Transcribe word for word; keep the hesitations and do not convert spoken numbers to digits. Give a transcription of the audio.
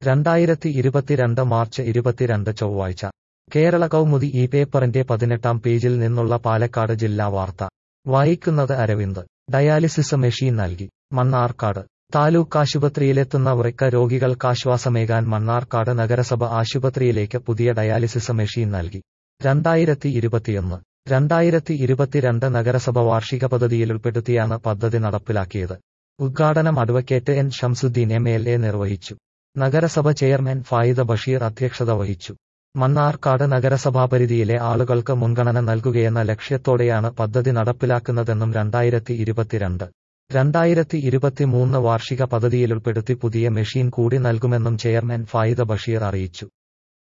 രണ്ടായിരത്തി ഇരുപത്തിരണ്ട് മാർച്ച് ഇരുപത്തിരണ്ട് ചൊവ്വാഴ്ച കേരള കൗമുദി ഈ പേപ്പറിന്റെ പതിനെട്ടാം പേജിൽ നിന്നുള്ള പാലക്കാട് ജില്ലാ വാർത്ത വായിക്കുന്നത് അരവിന്ദ്. ഡയാലിസിസ് മെഷീൻ നൽകി മണ്ണാർക്കാട്. താലൂക്ക് ആശുപത്രിയിലെത്തുന്ന വൃക്ക രോഗികൾക്കാശ്വാസമേകാൻ മണ്ണാർക്കാട് നഗരസഭ ആശുപത്രിയിലേക്ക് പുതിയ ഡയാലിസിസ് മെഷീൻ നൽകി. രണ്ടായിരത്തി ഇരുപത്തിയൊന്ന് രണ്ടായിരത്തി ഇരുപത്തിരണ്ട് നഗരസഭ വാർഷിക പദ്ധതിയിൽ ഉൾപ്പെടുത്തിയാണ് പദ്ധതി നടപ്പിലാക്കിയത്. ഉദ്ഘാടനം advocate N Shamsuddin M L A നിർവഹിച്ചു. നഗരസഭ ചെയർമാൻ ഫായിദ ബഷീർ അധ്യക്ഷത വഹിച്ചു. മണ്ണാർക്കാട് നഗരസഭാപരിധിയിലെ ആളുകൾക്ക് മുൻഗണന നൽകുകയെന്ന ലക്ഷ്യത്തോടെയാണ് പദ്ധതി നടപ്പിലാക്കുന്നതെന്നും രണ്ടായിരത്തി ഇരുപത്തിരണ്ട് രണ്ടായിരത്തി ഇരുപത്തിമൂന്ന് വാർഷിക പദ്ധതിയിലുൾപ്പെടുത്തി പുതിയ മെഷീൻ കൂടി നൽകുമെന്നും ചെയർമാൻ ഫായിദ ബഷീർ അറിയിച്ചു.